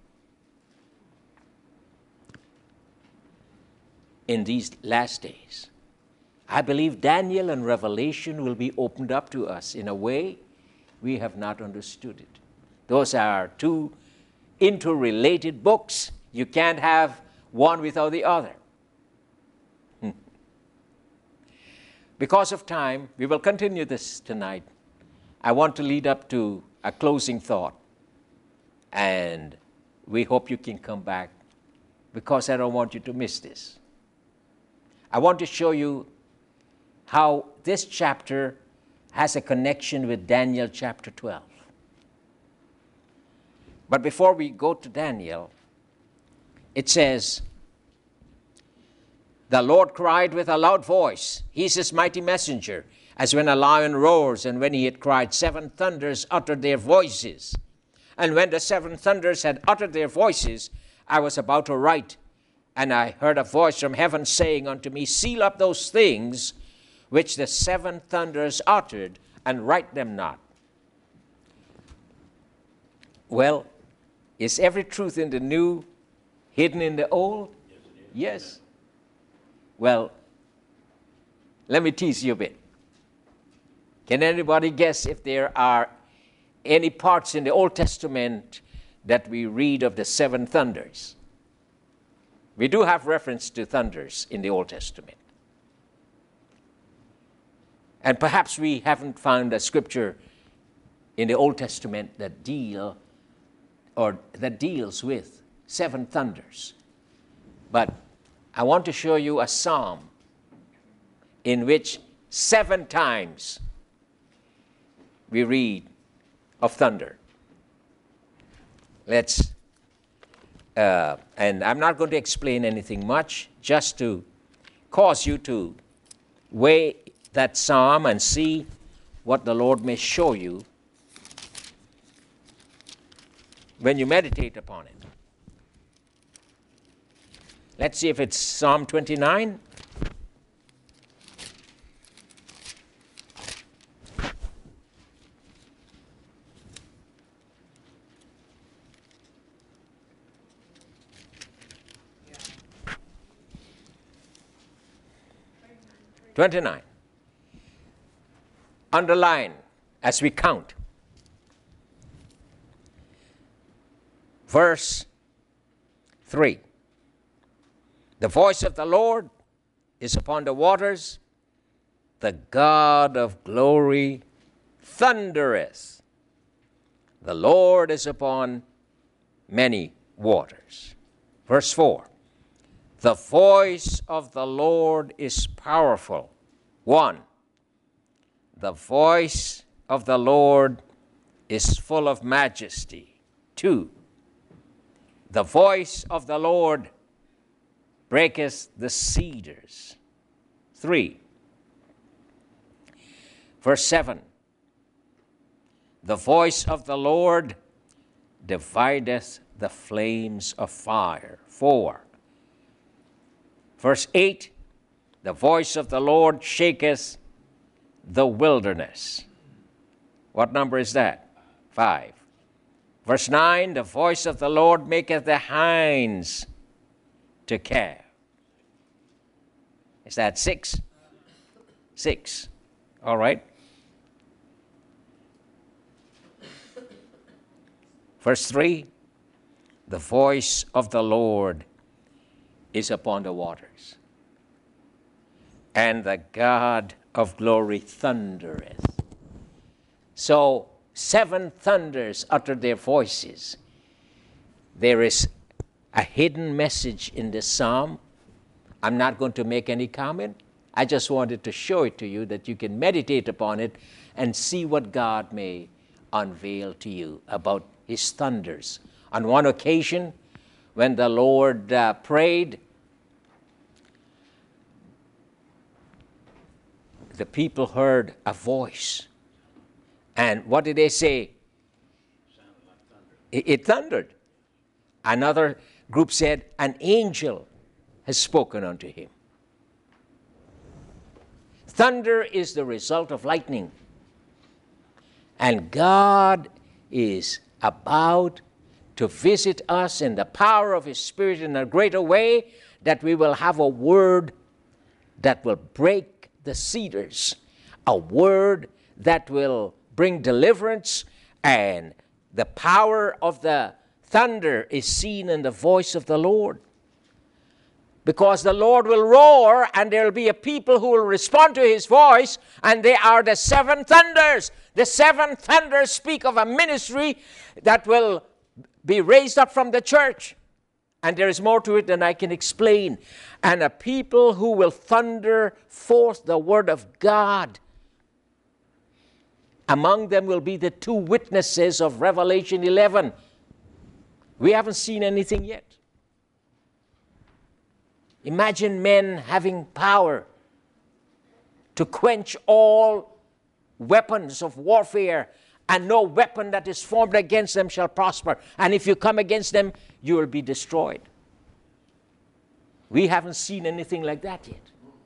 in these last days. I believe Daniel and Revelation will be opened up to us in a way we have not understood it. Those are two interrelated books. You can't have one without the other. Because of time, we will continue this tonight. I want to lead up to a closing thought. And we hope you can come back because I don't want you to miss this. I want to show you how this chapter has a connection with Daniel chapter twelve. But before we go to Daniel, it says, the Lord cried with a loud voice. He is his mighty messenger, as when a lion roars, and when he had cried, seven thunders uttered their voices. And when the seven thunders had uttered their voices, I was about to write, and I heard a voice from heaven saying unto me, seal up those things which the seven thunders uttered, and write them not. Well, is every truth in the new hidden in the old? Yes, it is. Yes. Well, let me tease you a bit. Can anybody guess if there are any parts in the Old Testament that we read of the seven thunders? We do have reference to thunders in the Old Testament. And perhaps we haven't found a scripture in the Old Testament that deal or that deals with seven thunders. But I want to show you a psalm in which seven times we read of thunder. Let's, uh, and I'm not going to explain anything much, just to cause you to weigh that psalm and see what the Lord may show you when you meditate upon it. Let's see if it's Psalm twenty-nine. twenty-nine. Underline as we count. Verse three. The voice of the Lord is upon the waters. The God of glory thundereth. The Lord is upon many waters. Verse four. The voice of the Lord is powerful. One. The voice of the Lord is full of majesty. Two. The voice of the Lord breaketh the cedars. Three. Verse seven. The voice of the Lord divideth the flames of fire. Four. Verse eight. The voice of the Lord shaketh the wilderness. What number is that? Five. Verse nine. The voice of the Lord maketh the hinds to calve. Is that six? Six. All right. Verse three. The voice of the Lord is upon the waters, and the God of glory thundereth. So seven thunders uttered their voices. There is a hidden message in this psalm. I'm not going to make any comment. I just wanted to show it to you that you can meditate upon it and see what God may unveil to you about his thunders. On one occasion, when the Lord uh, prayed, the people heard a voice. And what did they say? Sounded like thunder. It, it thundered. Another group said, an angel has spoken unto him. Thunder is the result of lightning. And God is about to visit us in the power of his Spirit in a greater way, that we will have a word that will break the cedars, a word that will bring deliverance, and the power of the thunder is seen in the voice of the Lord. Because the Lord will roar, and there will be a people who will respond to his voice, and they are the seven thunders. The seven thunders speak of a ministry that will be raised up from the church. And there is more to it than I can explain. And a people who will thunder forth the word of God. Among them will be the two witnesses of Revelation eleven. We haven't seen anything yet. Imagine men having power to quench all weapons of warfare, and no weapon that is formed against them shall prosper. And if you come against them, you will be destroyed. We haven't seen anything like that yet.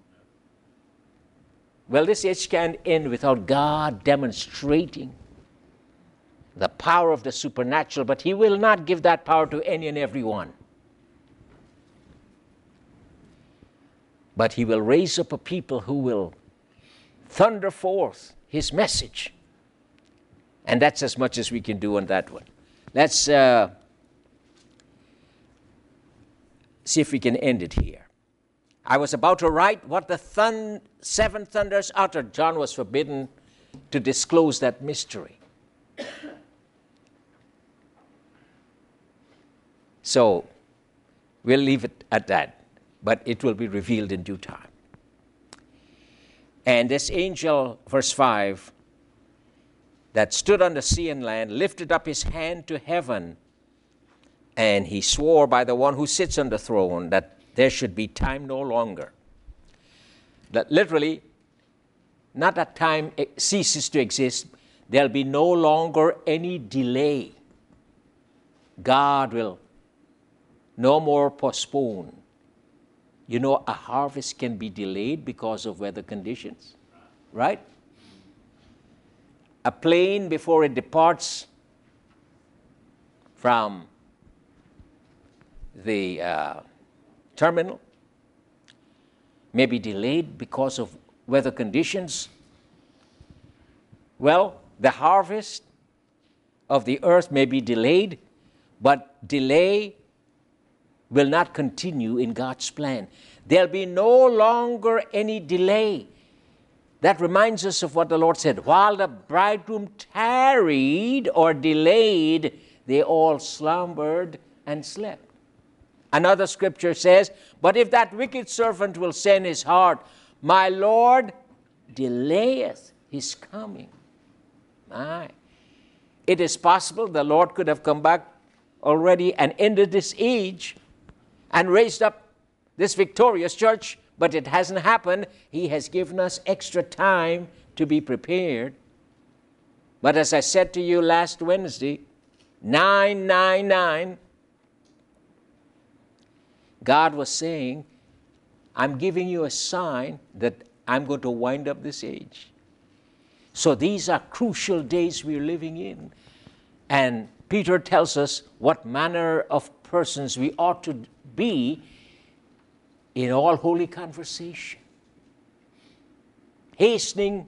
Well, this age can't end without God demonstrating the power of the supernatural, but he will not give that power to any and every one. But he will raise up a people who will thunder forth his message. And that's as much as we can do on that one. Let's uh, see if we can end it here. I was about to write what the thun- seven thunders uttered. John was forbidden to disclose that mystery. So we'll leave it at that, but it will be revealed in due time. And this angel, verse five, that stood on the sea and land, lifted up his hand to heaven, and he swore by the one who sits on the throne that there should be time no longer. That literally, not that time ceases to exist, there'll be no longer any delay. God will no more postpone. You know, a harvest can be delayed because of weather conditions, right? A plane, before it departs from the uh, terminal, may be delayed because of weather conditions. Well, the harvest of the earth may be delayed, but delay will not continue in God's plan. There'll be no longer any delay. That reminds us of what the Lord said. While the bridegroom tarried or delayed, they all slumbered and slept. Another scripture says, but if that wicked servant will say in his heart, my Lord delayeth his coming. My. It is possible the Lord could have come back already and ended this age and raised up this victorious church, but it hasn't happened. He has given us extra time to be prepared. But as I said to you last Wednesday, nine nine nine, God was saying, I'm giving you a sign that I'm going to wind up this age. So these are crucial days we're living in. And Peter tells us what manner of persons we ought to be in all holy conversation, hastening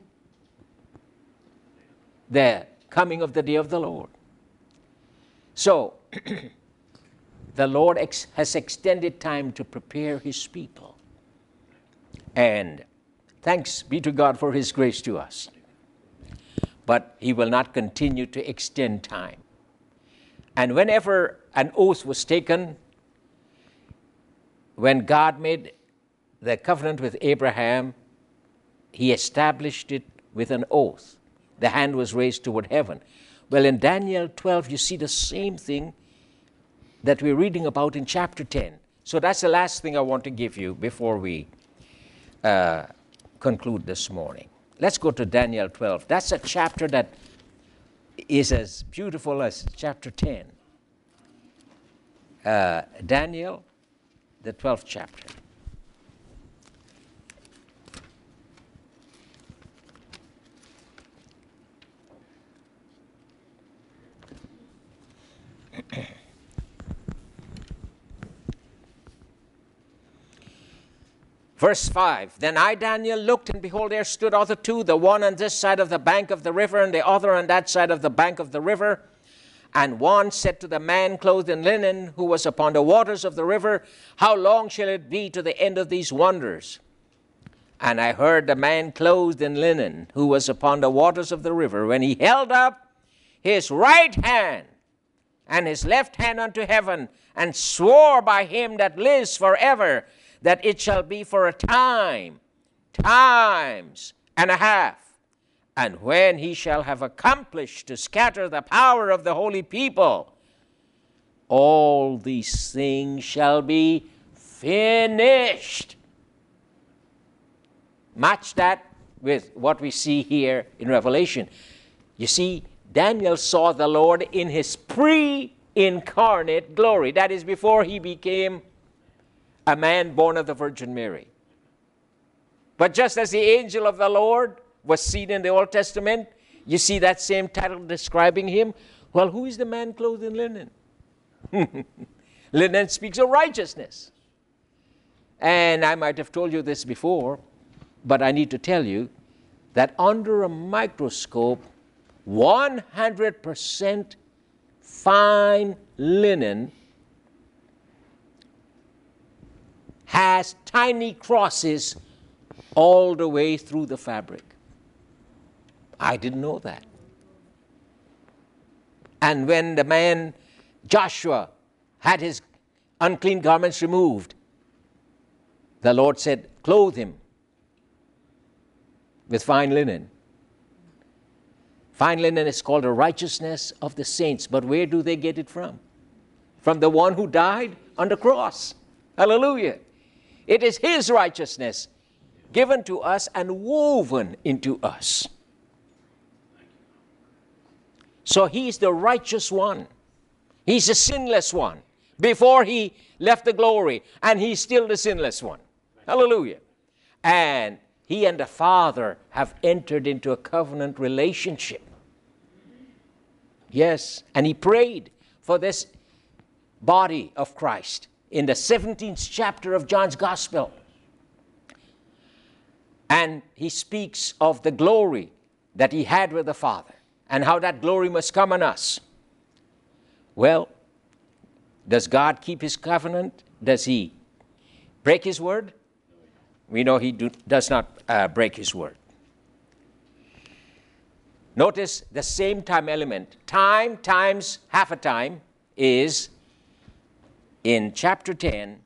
the coming of the day of the Lord. So, the Lord ex- has extended time to prepare his people. And thanks be to God for his grace to us. But he will not continue to extend time. And whenever an oath was taken, when God made the covenant with Abraham, he established it with an oath. The hand was raised toward heaven. Well, in Daniel twelve, you see the same thing that we're reading about in chapter ten. So that's the last thing I want to give you before we uh, conclude this morning. Let's go to Daniel twelve. That's a chapter that is as beautiful as chapter ten. Uh, Daniel, the twelfth chapter. Verse five, Then I, Daniel, looked, and behold, there stood other two, the one on this side of the bank of the river, and the other on that side of the bank of the river. And one said to the man clothed in linen, who was upon the waters of the river, How long shall it be to the end of these wonders? And I heard the man clothed in linen, who was upon the waters of the river, when he held up his right hand and his left hand unto heaven, and swore by him that lives forever, that it shall be for a time, times and a half. And when he shall have accomplished to scatter the power of the holy people, all these things shall be finished. Match that with what we see here in Revelation. You see, Daniel saw the Lord in his pre-incarnate glory. That is, before he became a man born of the Virgin Mary. But just as the angel of the Lord was seen in the Old Testament, you see that same title describing him. Well, who is the man clothed in linen? Linen speaks of righteousness. And I might have told you this before, but I need to tell you that under a microscope, one hundred percent fine linen has tiny crosses all the way through the fabric. I didn't know that. And when the man Joshua had his unclean garments removed, the Lord said, clothe him with fine linen. Fine linen is called the righteousness of the saints. But where do they get it from? From the one who died on the cross. Hallelujah. It is his righteousness given to us and woven into us. So he's the righteous one. He's the sinless one. Before he left the glory, and he's still the sinless one. Hallelujah. And he and the Father have entered into a covenant relationship. Yes, and he prayed for this body of Christ in the seventeenth chapter of John's Gospel. And he speaks of the glory that he had with the Father and how that glory must come on us. Well, does God keep his covenant? Does he break his word? We know he do, does not uh, break his word. Notice the same time element. Time times half a time is in chapter ten.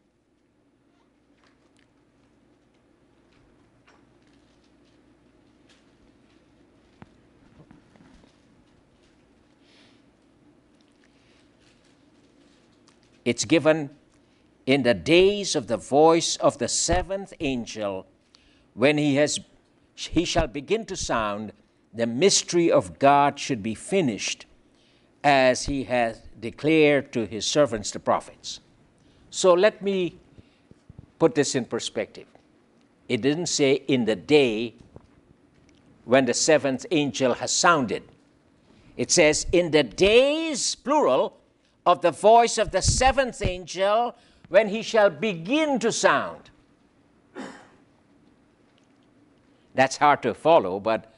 It's given in the days of the voice of the seventh angel, when he has he shall begin to sound, the mystery of God should be finished, as he has declared to his servants the prophets. So let me put this in perspective. It didn't say in the day when the seventh angel has sounded. It says in the days, plural, of the voice of the seventh angel, when he shall begin to sound. That's hard to follow, but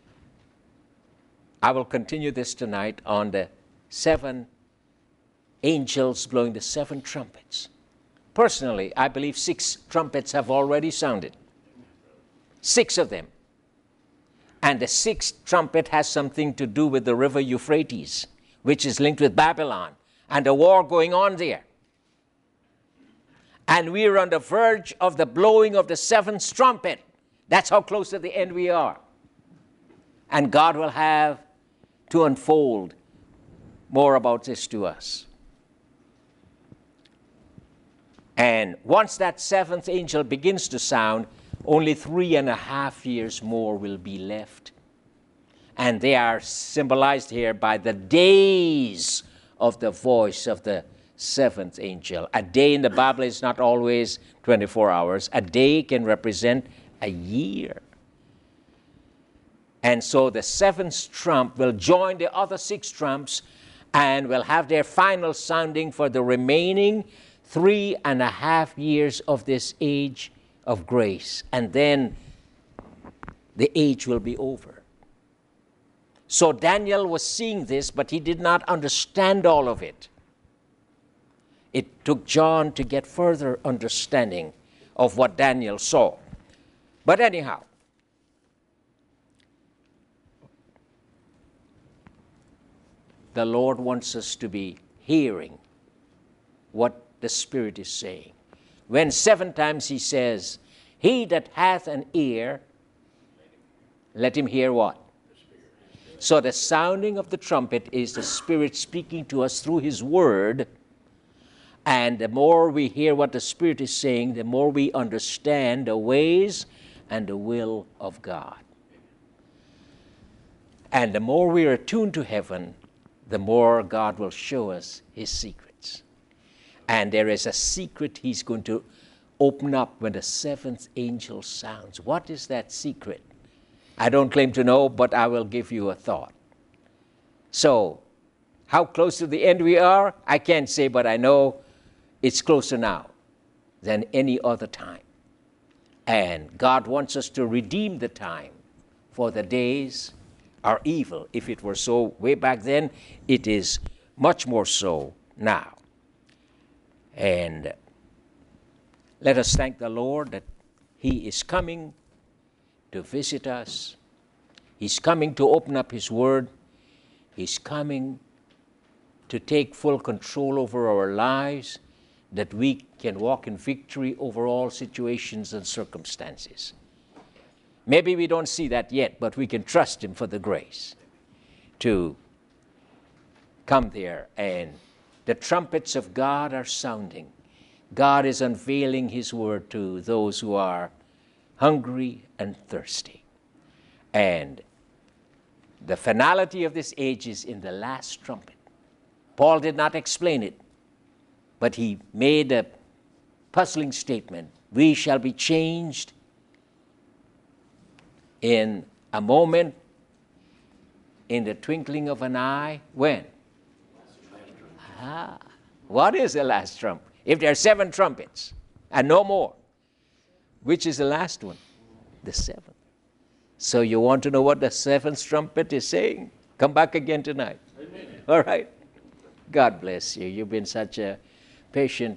I will continue this tonight on the seven angels blowing the seven trumpets. Personally, I believe six trumpets have already sounded. Six of them. And the sixth trumpet has something to do with the river Euphrates, which is linked with Babylon and the war going on there. And we are on the verge of the blowing of the seventh trumpet. That's how close to the end we are. And God will have to unfold more about this to us. And once that seventh angel begins to sound, only three and a half years more will be left. And they are symbolized here by the days of the voice of the seventh angel. A day in the Bible is not always twenty-four hours. A day can represent a year. And so the seventh trump will join the other six trumps and will have their final sounding for the remaining three and a half years of this age of grace. And then the age will be over. So Daniel was seeing this, but he did not understand all of it. It took John to get further understanding of what Daniel saw. But anyhow, the Lord wants us to be hearing what the Spirit is saying. When seven times he says, he that hath an ear, let him hear what? So the sounding of the trumpet is the Spirit speaking to us through his word. And the more we hear what the Spirit is saying, the more we understand the ways and the will of God. And the more we are attuned to heaven, the more God will show us his secrets. And there is a secret he's going to open up when the seventh angel sounds. What is that secret? I don't claim to know, but I will give you a thought. So, how close to the end we are, I can't say, but I know it's closer now than any other time. And God wants us to redeem the time, for the days are evil. If it were so way back then, it is much more so now. And let us thank the Lord that he is coming to visit us. He's coming to open up his word. He's coming to take full control over our lives, that we can walk in victory over all situations and circumstances. Maybe we don't see that yet, but we can trust him for the grace to come there. And the trumpets of God are sounding. God is unveiling his word to those who are hungry and thirsty. And the finality of this age is in the last trumpet. Paul did not explain it, but he made a puzzling statement. We shall be changed in a moment, in the twinkling of an eye. When? Ah, what is the last trump? If there are seven trumpets and no more, which is the last one? The seventh. So you want to know what the seventh trumpet is saying? Come back again tonight. Amen. All right. God bless you. You've been such a patient